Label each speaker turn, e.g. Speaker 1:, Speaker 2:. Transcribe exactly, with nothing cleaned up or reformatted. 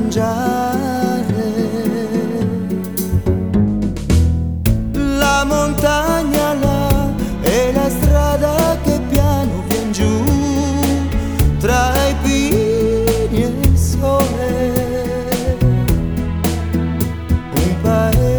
Speaker 1: mangiare. La montagna là e la strada che piano vien giù tra